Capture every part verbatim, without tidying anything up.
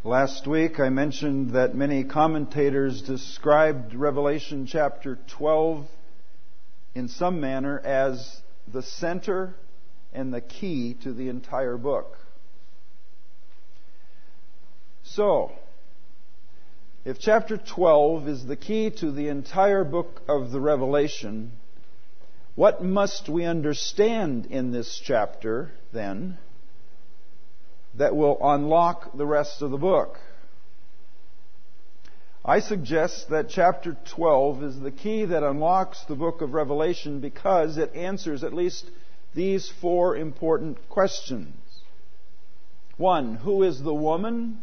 Last week I mentioned that many commentators described Revelation chapter twelve in some manner as the center and the key to the entire book. So, if chapter twelve is the key to the entire book of the Revelation, what must we understand in this chapter, then, that will unlock the rest of the book? I suggest that chapter twelve is the key that unlocks the book of Revelation because it answers at least these four important questions. One, who is the woman?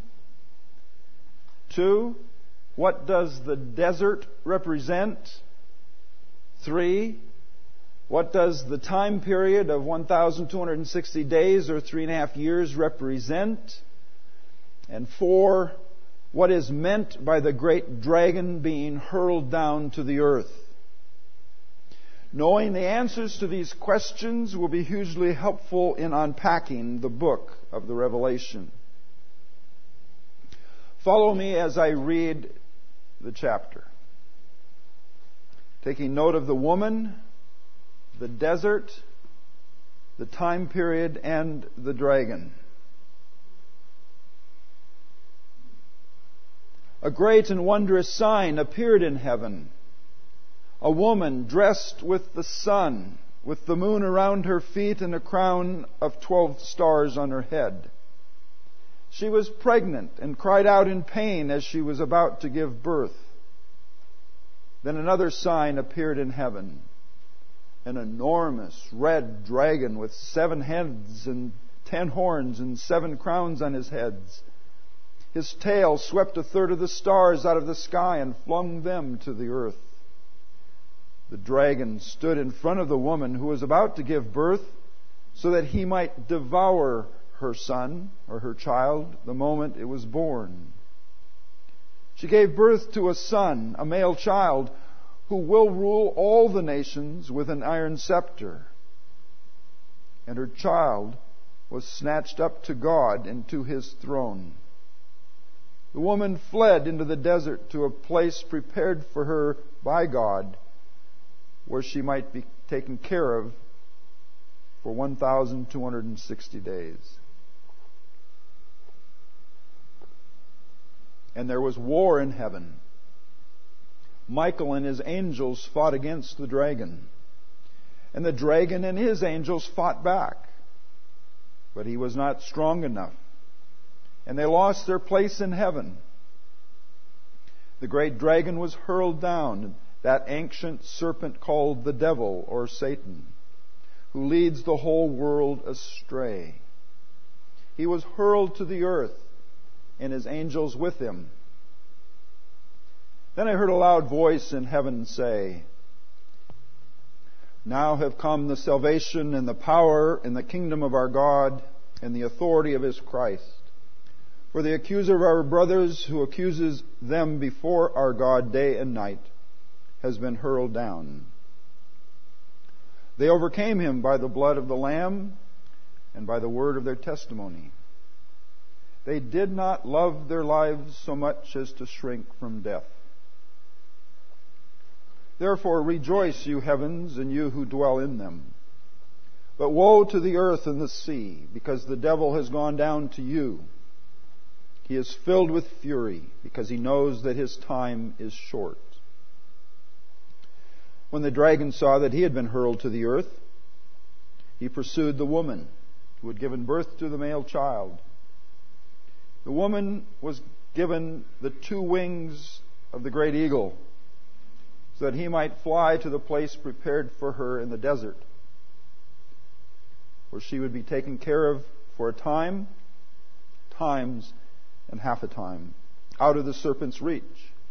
Two, what does the desert represent? Three, what does the time period of one thousand two hundred sixty days or three and a half years represent? And four, what is meant by the great dragon being hurled down to the earth? Knowing the answers to these questions will be hugely helpful in unpacking the book of the Revelation. Follow me as I read the chapter, taking note of the woman, the desert, the time period, and the dragon. A great and wondrous sign appeared in heaven. A woman dressed with the sun, with the moon around her feet and a crown of twelve stars on her head. She was pregnant and cried out in pain as she was about to give birth. Then another sign appeared in heaven. An enormous red dragon with seven heads and ten horns and seven crowns on his heads. His tail swept a third of the stars out of the sky and flung them to the earth. The dragon stood in front of the woman who was about to give birth so that he might devour her son or her child the moment it was born. She gave birth to a son, a male child, who will rule all the nations with an iron scepter. And her child was snatched up to God and to His throne. The woman fled into the desert to a place prepared for her by God, where she might be taken care of for one thousand two hundred sixty days. And there was war in heaven. Michael and his angels fought against the dragon. And the dragon and his angels fought back. But he was not strong enough. And they lost their place in heaven. The great dragon was hurled down, that ancient serpent called the devil or Satan, who leads the whole world astray. He was hurled to the earth, and his angels with him. Then I heard a loud voice in heaven say, "Now have come the salvation and the power and the kingdom of our God and the authority of His Christ. For the accuser of our brothers who accuses them before our God day and night has been hurled down. They overcame him by the blood of the Lamb and by the word of their testimony. They did not love their lives so much as to shrink from death. Therefore rejoice, you heavens, and you who dwell in them. But woe to the earth and the sea, because the devil has gone down to you. He is filled with fury, because he knows that his time is short." When the dragon saw that he had been hurled to the earth, he pursued the woman who had given birth to the male child. The woman was given the two wings of the great eagle, so that he might fly to the place prepared for her in the desert, where she would be taken care of for a time, times, and half a time, out of the serpent's reach.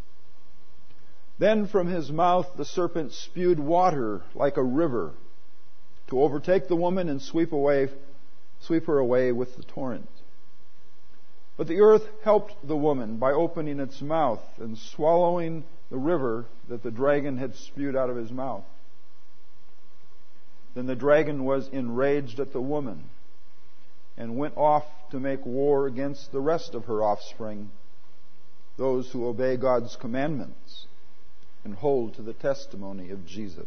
Then from his mouth the serpent spewed water like a river to overtake the woman and sweep away, sweep her away with the torrent. But the earth helped the woman by opening its mouth and swallowing the river that the dragon had spewed out of his mouth. Then the dragon was enraged at the woman and went off to make war against the rest of her offspring, those who obey God's commandments and hold to the testimony of Jesus.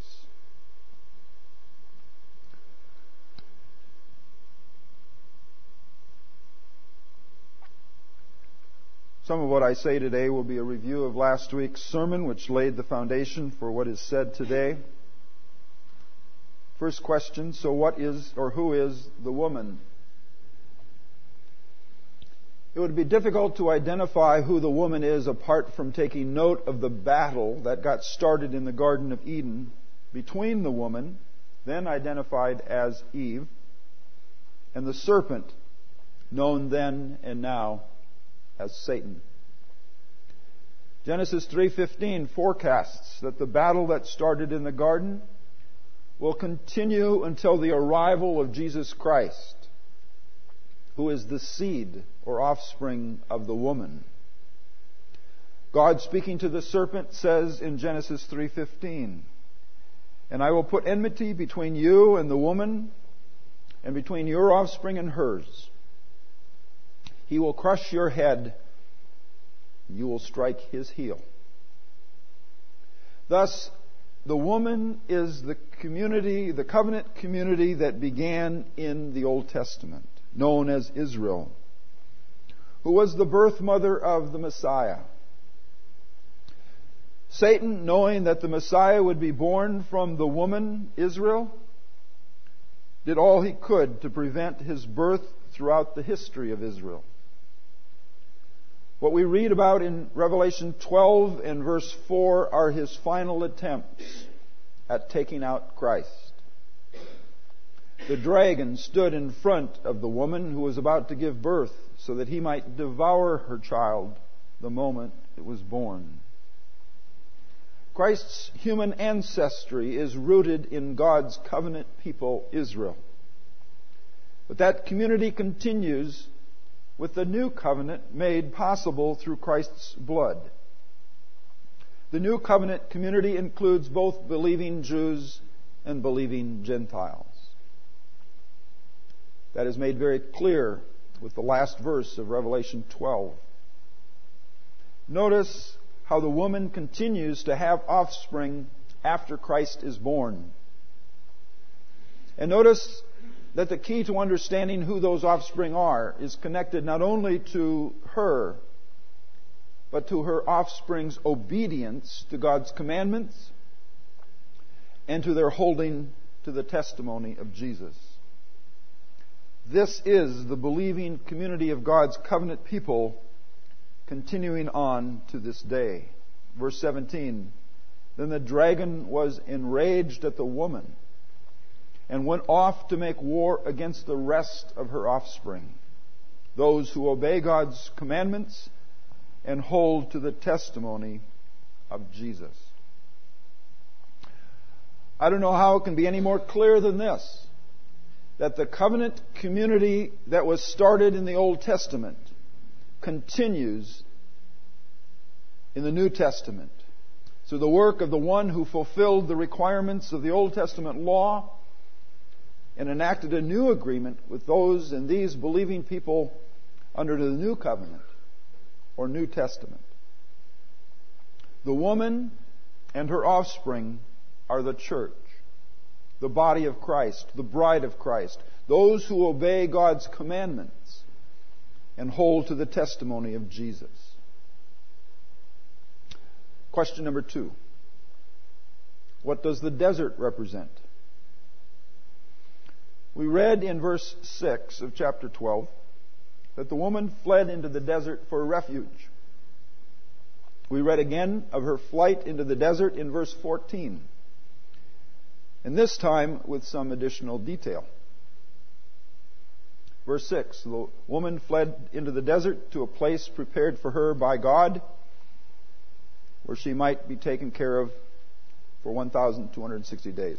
Some of what I say today will be a review of last week's sermon, which laid the foundation for what is said today. First question, so what is or who is the woman? It would be difficult to identify who the woman is apart from taking note of the battle that got started in the Garden of Eden between the woman, then identified as Eve, and the serpent, known then and now as Satan. Genesis three fifteen forecasts that the battle that started in the garden will continue until the arrival of Jesus Christ, who is the seed or offspring of the woman. God, speaking to the serpent, says in Genesis three fifteen, "And I will put enmity between you and the woman, and between your offspring and hers. He will crush your head, and you will strike his heel." Thus, the woman is the community, the covenant community that began in the Old Testament, known as Israel, who was the birth mother of the Messiah. Satan, knowing that the Messiah would be born from the woman, Israel, did all he could to prevent his birth throughout the history of Israel. What we read about in Revelation twelve and verse four are his final attempts at taking out Christ. The dragon stood in front of the woman who was about to give birth so that he might devour her child the moment it was born. Christ's human ancestry is rooted in God's covenant people, Israel. But that community continues with the new covenant made possible through Christ's blood. The new covenant community includes both believing Jews and believing Gentiles. That is made very clear with the last verse of Revelation twelve. Notice how the woman continues to have offspring after Christ is born. And notice that the key to understanding who those offspring are is connected not only to her, but to her offspring's obedience to God's commandments and to their holding to the testimony of Jesus. This is the believing community of God's covenant people continuing on to this day. Verse seventeen, "Then the dragon was enraged at the woman and went off to make war against the rest of her offspring, those who obey God's commandments and hold to the testimony of Jesus." I don't know how it can be any more clear than this, that the covenant community that was started in the Old Testament continues in the New Testament through the work of the one who fulfilled the requirements of the Old Testament law and enacted a new agreement with those and these believing people under the New Covenant or New Testament. The woman and her offspring are the church, the body of Christ, the bride of Christ, those who obey God's commandments and hold to the testimony of Jesus. Question number two. What does the desert represent? We read in verse six of chapter twelve that the woman fled into the desert for refuge. We read again of her flight into the desert in verse fourteen. And this time with some additional detail. Verse six, the woman fled into the desert to a place prepared for her by God, where she might be taken care of for one thousand two hundred sixty days.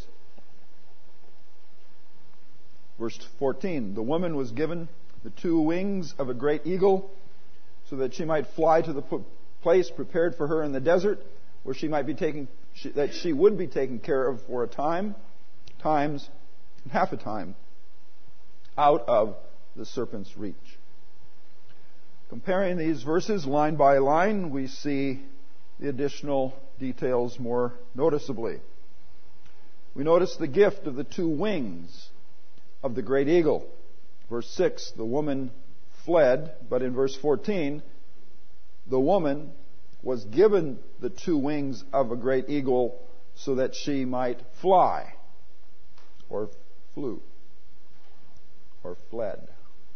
Verse fourteen, the woman was given the two wings of a great eagle so that she might fly to the place prepared for her in the desert, where she might be taken, that she would be taken care of for a time, times, and half a time, out of the serpent's reach. Comparing these verses line by line, we see the additional details more noticeably. We notice the gift of the two wings of the great eagle. Verse six, the woman fled, but in verse fourteen, the woman was given the two wings of a great eagle so that she might fly, or flew, or fled.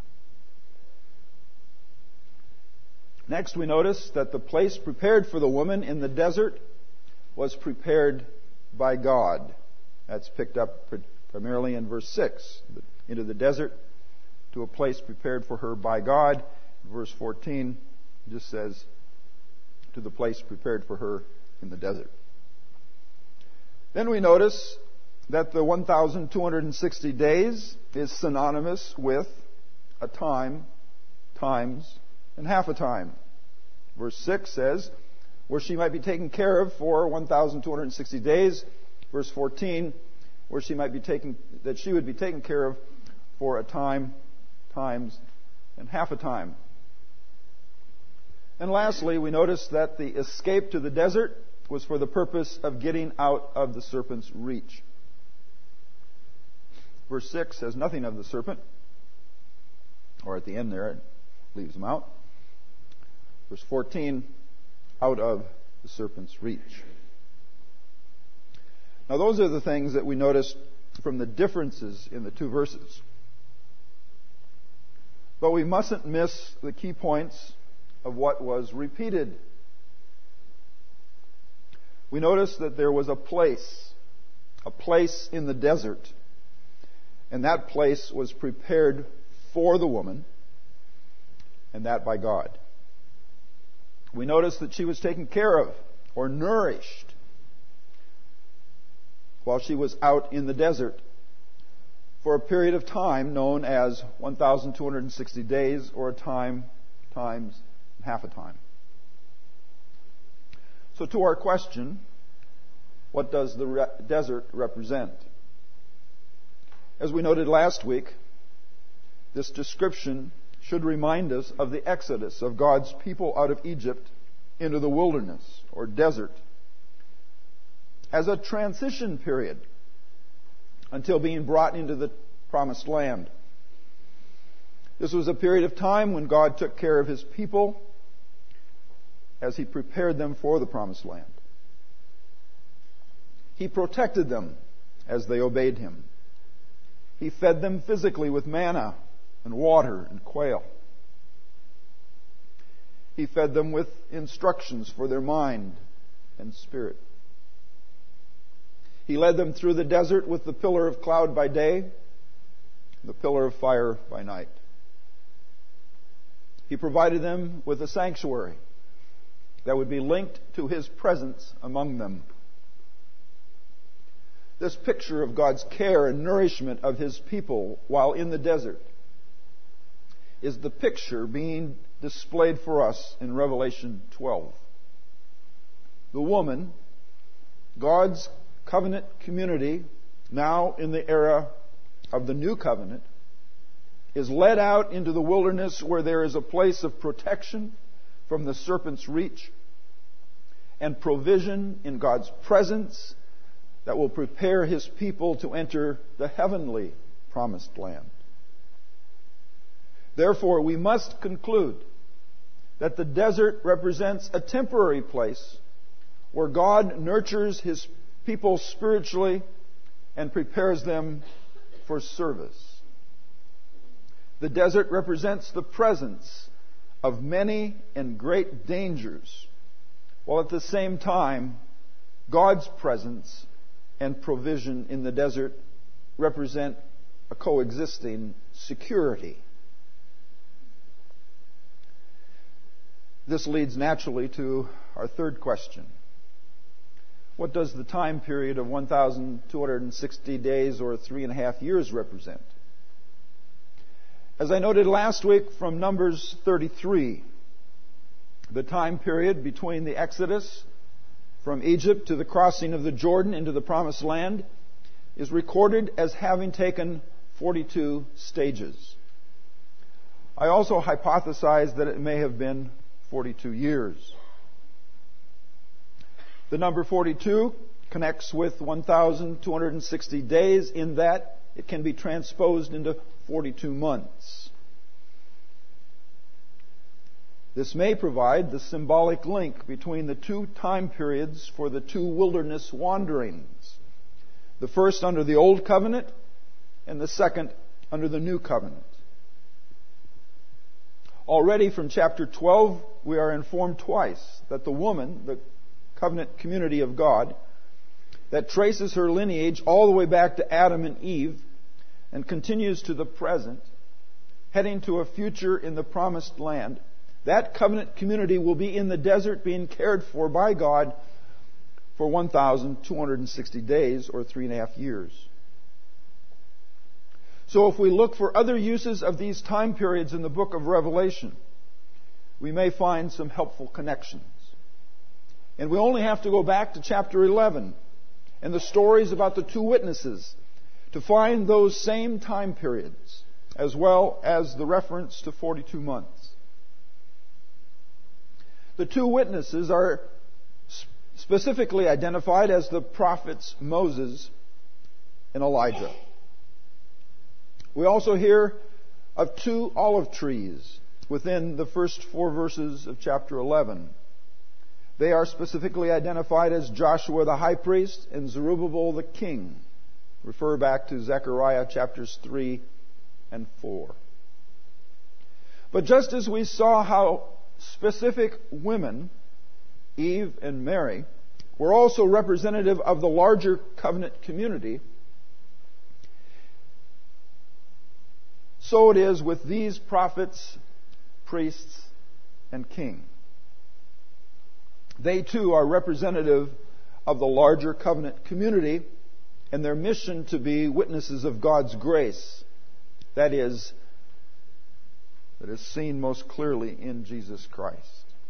Next, we notice that the place prepared for the woman in the desert was prepared by God. That's picked up primarily in verse six. Into the desert, to a place prepared for her by God. Verse fourteen just says, to the place prepared for her in the desert. Then we notice that the one thousand two hundred sixty days is synonymous with a time, times, and half a time. Verse six says, where she might be taken care of for one thousand two hundred sixty days. Verse fourteen, where she might be taken, that she would be taken care of for a time, times, and half a time. And lastly, we notice that the escape to the desert was for the purpose of getting out of the serpent's reach. Verse six says nothing of the serpent, or at the end there, it leaves him out. Verse fourteen, out of the serpent's reach. Now those are the things that we noticed from the differences in the two verses. But we mustn't miss the key points of what was repeated. We notice that there was a place, a place in the desert, and that place was prepared for the woman, and that by God. We notice that she was taken care of or nourished while she was out in the desert for a period of time known as one thousand two hundred sixty days, or a time, times, half a time. So to our question, what does the re- desert represent? As we noted last week, this description should remind us of the exodus of God's people out of Egypt into the wilderness or desert as a transition period until being brought into the promised land. This was a period of time when God took care of His people as He prepared them for the promised land. He protected them as they obeyed Him. He fed them physically with manna and water and quail. He fed them with instructions for their mind and spirit. He led them through the desert with the pillar of cloud by day, the pillar of fire by night. He provided them with a sanctuary that would be linked to His presence among them. This picture of God's care and nourishment of His people while in the desert is the picture being displayed for us in Revelation twelve. The woman, God's covenant community, now in the era of the new covenant, is led out into the wilderness where there is a place of protection from the serpent's reach and provision in God's presence that will prepare His people to enter the heavenly promised land. Therefore, we must conclude that the desert represents a temporary place where God nurtures His people spiritually and prepares them for service. The desert represents the presence of many and great dangers, while at the same time, God's presence and provision in the desert represent a coexisting security. This leads naturally to our third question. What does the time period of one thousand two hundred sixty days or three and a half years represent? As I noted last week from Numbers thirty-three, the time period between the Exodus from Egypt to the crossing of the Jordan into the Promised Land is recorded as having taken forty-two stages. I also hypothesize that it may have been forty-two years. The number forty-two connects with one thousand two hundred sixty days in that it can be transposed into forty-two months. This may provide the symbolic link between the two time periods for the two wilderness wanderings. The first under the Old Covenant and the second under the New Covenant. Already from chapter twelve, we are informed twice that the woman, the covenant community of God, that traces her lineage all the way back to Adam and Eve and continues to the present, heading to a future in the promised land. That covenant community will be in the desert being cared for by God for one thousand two hundred sixty days or three and a half years. So if we look for other uses of these time periods in the book of Revelation, we may find some helpful connections. And we only have to go back to chapter eleven and the stories about the two witnesses to find those same time periods, as well as the reference to forty-two months. The two witnesses are specifically identified as the prophets Moses and Elijah. We also hear of two olive trees within the first four verses of chapter eleven. They are specifically identified as Joshua the high priest and Zerubbabel the king. Refer back to Zechariah chapters three and four. But just as we saw how specific women, Eve and Mary, were also representative of the larger covenant community, so it is with these prophets, priests, and king. They too are representative of the larger covenant community and their mission to be witnesses of God's grace. That is, that is seen most clearly in Jesus Christ.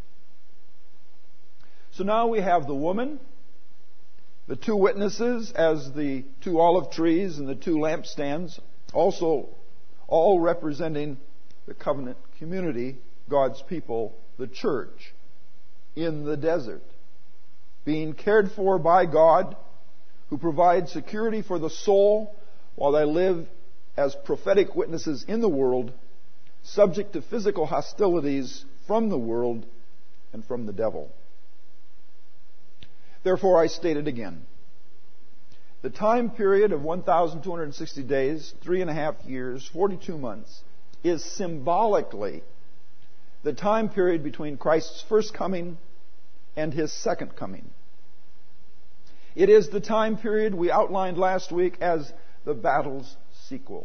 So now we have the woman, the two witnesses as the two olive trees and the two lampstands, also all representing the covenant community, God's people, the church, in the desert, being cared for by God, who provides security for the soul while they live as prophetic witnesses in the world, subject to physical hostilities from the world and from the devil. Therefore, I state it again. The time period of one thousand two hundred sixty days, three and a half years, forty-two months, is symbolically the time period between Christ's first coming and His second coming. It is the time period we outlined last week as the battle's sequel.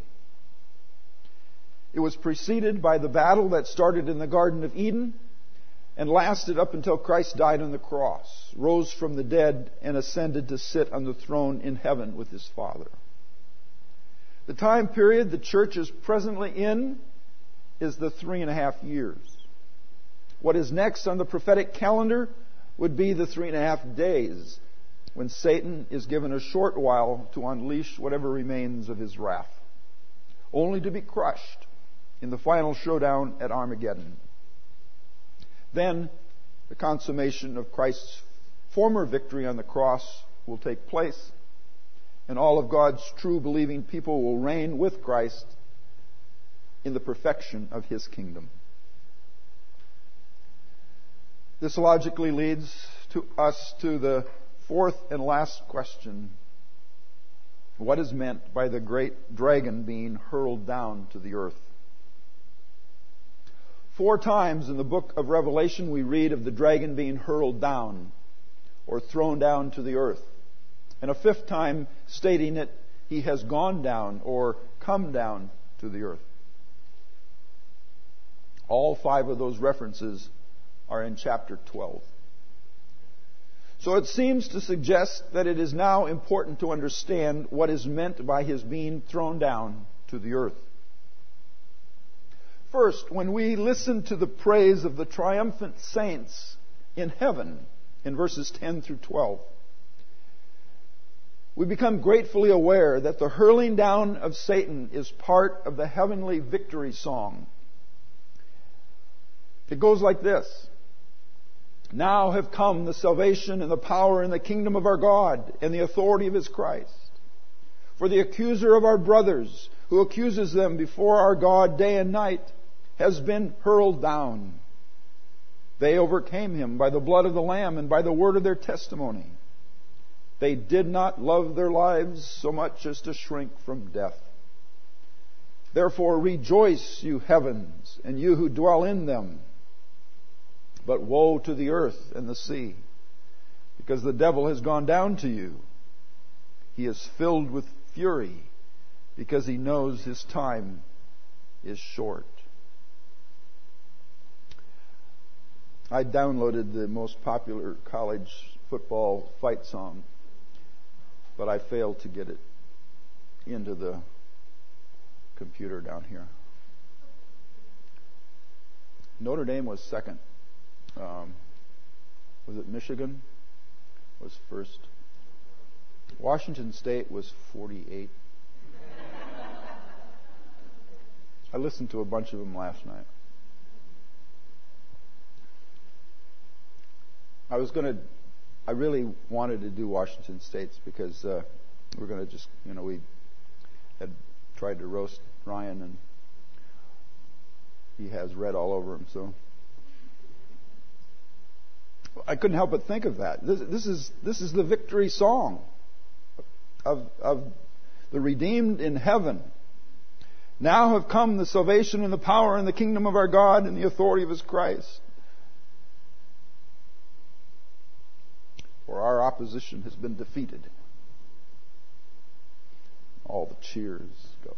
It was preceded by the battle that started in the Garden of Eden and lasted up until Christ died on the cross, rose from the dead, and ascended to sit on the throne in heaven with His Father. The time period the church is presently in is the three and a half years. What is next on the prophetic calendar would be the three and a half days, when Satan is given a short while to unleash whatever remains of his wrath, only to be crushed in the final showdown at Armageddon. Then the consummation of Christ's former victory on the cross will take place, and all of God's true believing people will reign with Christ in the perfection of His kingdom. This logically leads to us to the fourth and last question. What is meant by the great dragon being hurled down to the earth? Four times in the book of Revelation we read of the dragon being hurled down or thrown down to the earth. And a fifth time stating that he has gone down or come down to the earth. All five of those references are in chapter twelve. So it seems to suggest that it is now important to understand what is meant by his being thrown down to the earth. First, when we listen to the praise of the triumphant saints in heaven, in verses ten through twelve, we become gratefully aware that the hurling down of Satan is part of the heavenly victory song It goes like this. Now have come the salvation and the power and the kingdom of our God and the authority of His Christ. For the accuser of our brothers, who accuses them before our God day and night, has been hurled down. They overcame him by the blood of the Lamb and by the word of their testimony. They did not love their lives so much as to shrink from death. Therefore rejoice, you heavens, and you who dwell in them. But woe to the earth and the sea, because the devil has gone down to you. He is filled with fury, because he knows his time is short. I downloaded the most popular college football fight song, but I failed to get it into the computer down here. Notre Dame was second. Um, was it Michigan? Was first. Washington State was forty-eight. I listened to a bunch of them last night. I was going to, I really wanted to do Washington State's because uh, we're going to just, you know, we had tried to roast Ryan and he has red all over him, so I couldn't help but think of that. This, this is this is the victory song of of the redeemed in heaven. Now have come the salvation and the power and the kingdom of our God and the authority of His Christ. For our opposition has been defeated. All the cheers go.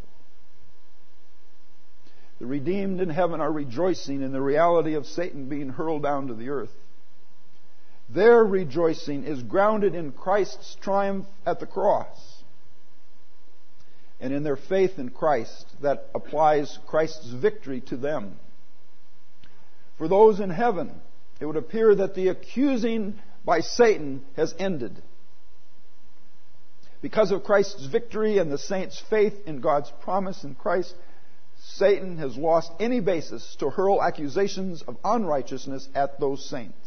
The redeemed in heaven are rejoicing in the reality of Satan being hurled down to the earth. Their rejoicing is grounded in Christ's triumph at the cross and in their faith in Christ that applies Christ's victory to them. For those in heaven, it would appear that the accusing by Satan has ended. Because of Christ's victory and the saints' faith in God's promise in Christ, Satan has lost any basis to hurl accusations of unrighteousness at those saints.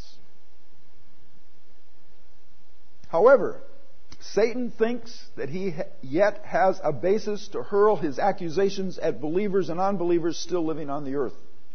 However, Satan thinks that he yet has a basis to hurl his accusations at believers and unbelievers still living on the earth.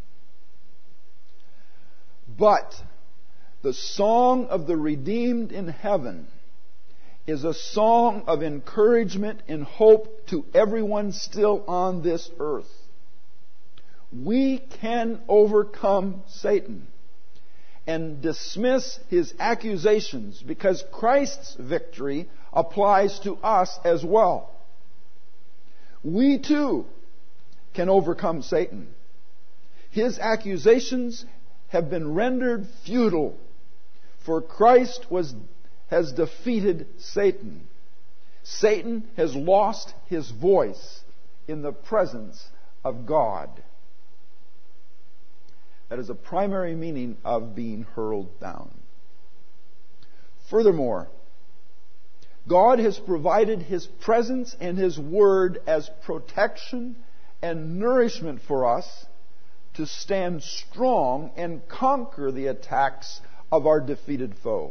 But the song of the redeemed in heaven is a song of encouragement and hope to everyone still on this earth. We can overcome Satan and dismiss his accusations because Christ's victory applies to us as well. We too can overcome Satan. His accusations have been rendered futile, for Christ was has defeated Satan. Satan has lost his voice in the presence of God. That is a primary meaning of being hurled down. Furthermore, God has provided His presence and His Word as protection and nourishment for us to stand strong and conquer the attacks of our defeated foe.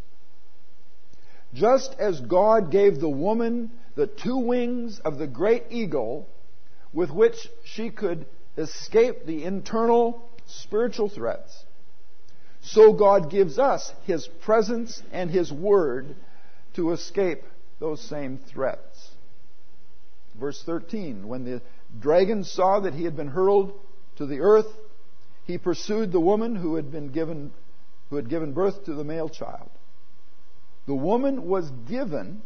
Just as God gave the woman the two wings of the great eagle with which she could escape the internal spiritual threats, so God gives us His presence and His Word to escape those same threats. Verse thirteen, when the dragon saw that he had been hurled to the earth, he pursued the woman who had been given who had given birth to the male child. The woman was given,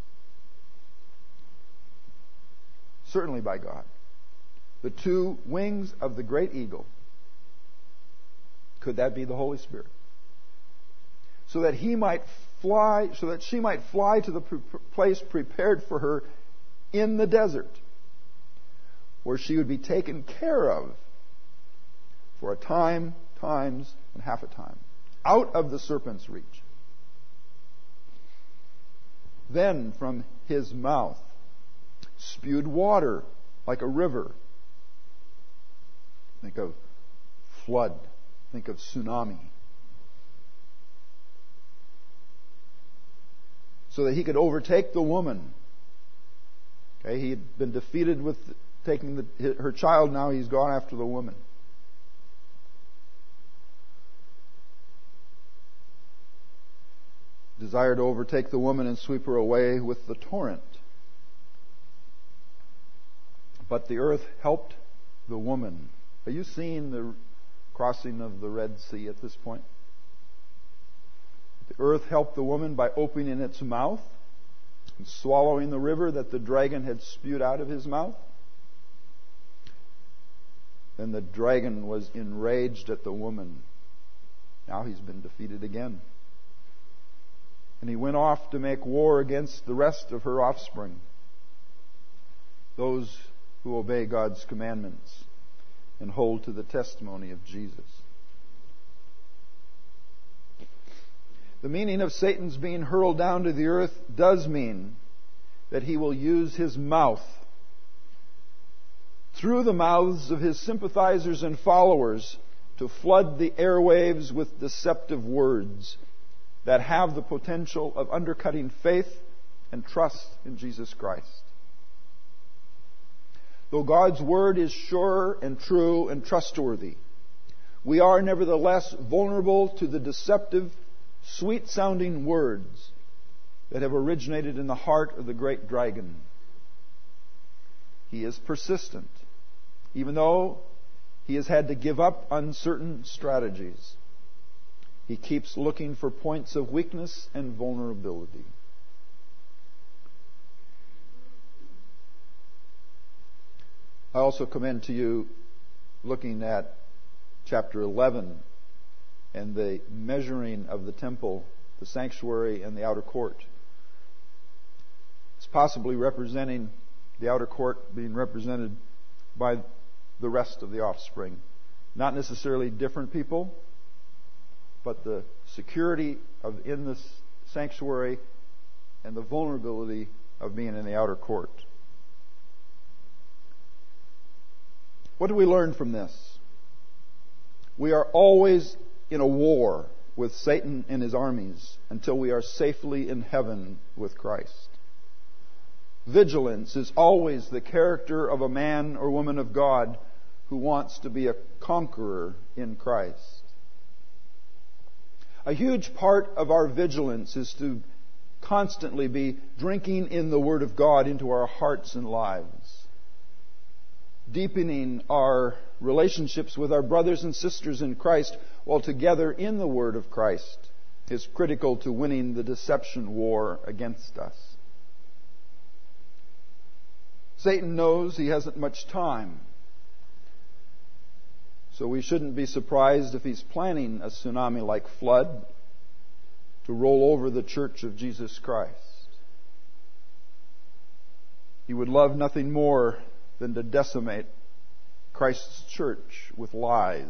certainly by God, the two wings of the great eagle. Could that be the Holy Spirit? So that he might fly, so that she might fly to the place prepared for her in the desert, where she would be taken care of for a time, times, and half a time, out of the serpent's reach. Then from his mouth spewed water like a river. Think of flood Think of tsunami. So that he could overtake the woman. Okay, he had been defeated with taking the, her child. Now he's gone after the woman. Desired to overtake the woman and sweep her away with the torrent. But the earth helped the woman. Are you seeing the crossing of the Red Sea at this point? The earth helped the woman by opening its mouth and swallowing the river that the dragon had spewed out of his mouth. Then the dragon was enraged at the woman. Now he's been defeated again. And he went off to make war against the rest of her offspring, those who obey God's commandments and hold to the testimony of Jesus. The meaning of Satan's being hurled down to the earth does mean that he will use his mouth through the mouths of his sympathizers and followers to flood the airwaves with deceptive words that have the potential of undercutting faith and trust in Jesus Christ. Though God's Word is sure and true and trustworthy, we are nevertheless vulnerable to the deceptive, sweet-sounding words that have originated in the heart of the great dragon. He is persistent, even though he has had to give up on certain strategies. He keeps looking for points of weakness and vulnerability. I also commend to you looking at chapter eleven and the measuring of the temple, the sanctuary, and the outer court. It's possibly representing the outer court being represented by the rest of the offspring. Not necessarily different people, but the security of in this sanctuary and the vulnerability of being in the outer court. What do we learn from this? We are always in a war with Satan and his armies until we are safely in heaven with Christ. Vigilance is always the character of a man or woman of God who wants to be a conqueror in Christ. A huge part of our vigilance is to constantly be drinking in the Word of God into our hearts and lives, deepening our relationships with our brothers and sisters in Christ while together in the Word of Christ is critical to winning the deception war against us. Satan knows he hasn't much time, so we shouldn't be surprised if he's planning a tsunami-like flood to roll over the church of Jesus Christ. He would love nothing more than to decimate Christ's church with lies.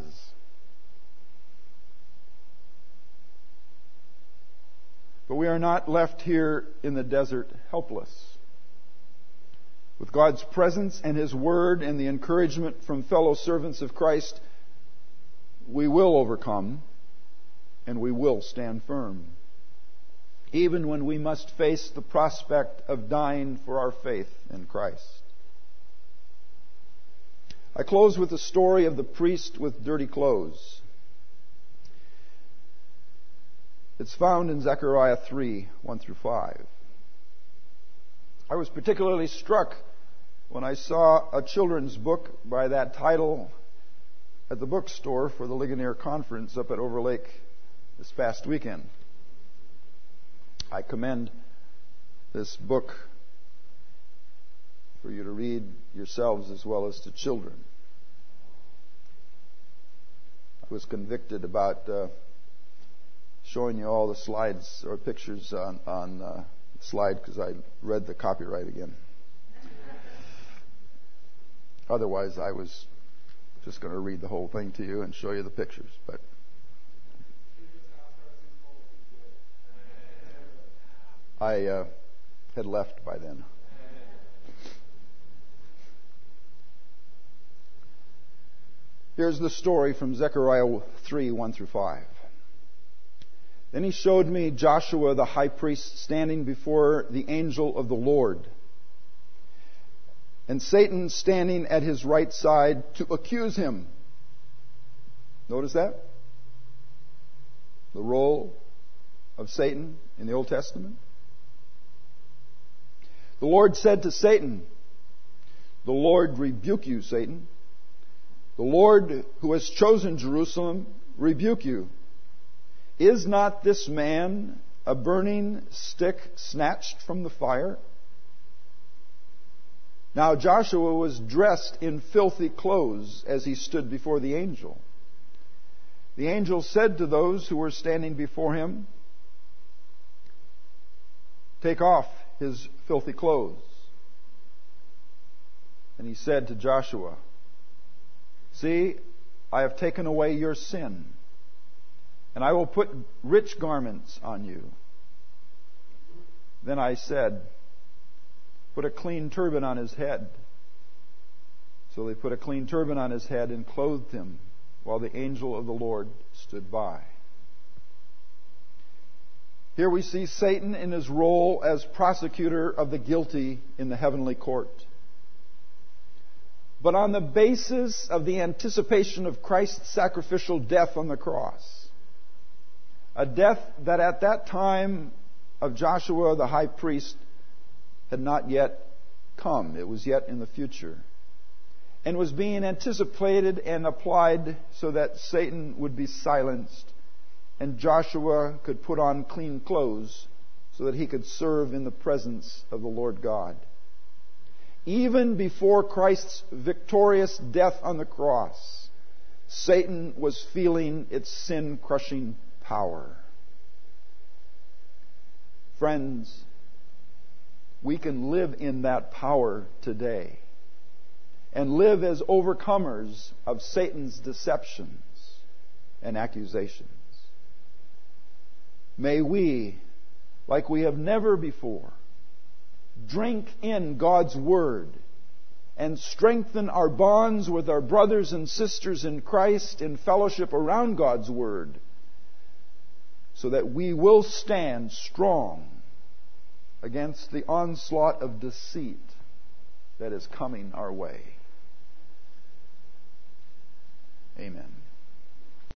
But we are not left here in the desert helpless. With God's presence and His Word and the encouragement from fellow servants of Christ, we will overcome and we will stand firm, even when we must face the prospect of dying for our faith in Christ. I close with the story of the priest with dirty clothes. It's found in Zechariah three, one through five. I was particularly struck when I saw a children's book by that title at the bookstore for the Ligonier Conference up at Overlake this past weekend. I commend this book for you to read yourselves as well as to children. I was convicted about uh, showing you all the slides or pictures on, on uh, the slide because I read the copyright again. Otherwise, I was just going to read the whole thing to you and show you the pictures. But I uh, had left by then. Here's the story from Zechariah three, one through five. Then he showed me Joshua the high priest standing before the angel of the Lord, and Satan standing at his right side to accuse him. Notice that? The role of Satan in the Old Testament. The Lord said to Satan, "The Lord rebuke you, Satan. The Lord who has chosen Jerusalem rebuke you. Is not this man a burning stick snatched from the fire?" Now Joshua was dressed in filthy clothes as he stood before the angel. The angel said to those who were standing before him, "Take off his filthy clothes." And he said to Joshua, "See, I have taken away your sin, and I will put rich garments on you." Then I said, "Put a clean turban on his head." So they put a clean turban on his head and clothed him, while the angel of the Lord stood by. Here we see Satan in his role as prosecutor of the guilty in the heavenly court. But on the basis of the anticipation of Christ's sacrificial death on the cross, a death that at that time of Joshua the high priest had not yet come. It was yet in the future, and was being anticipated and applied so that Satan would be silenced and Joshua could put on clean clothes so that he could serve in the presence of the Lord God. Even before Christ's victorious death on the cross, Satan was feeling its sin-crushing power. Friends, we can live in that power today and live as overcomers of Satan's deceptions and accusations. May we, like we have never before, drink in God's Word and strengthen our bonds with our brothers and sisters in Christ in fellowship around God's Word, so that we will stand strong against the onslaught of deceit that is coming our way. Amen.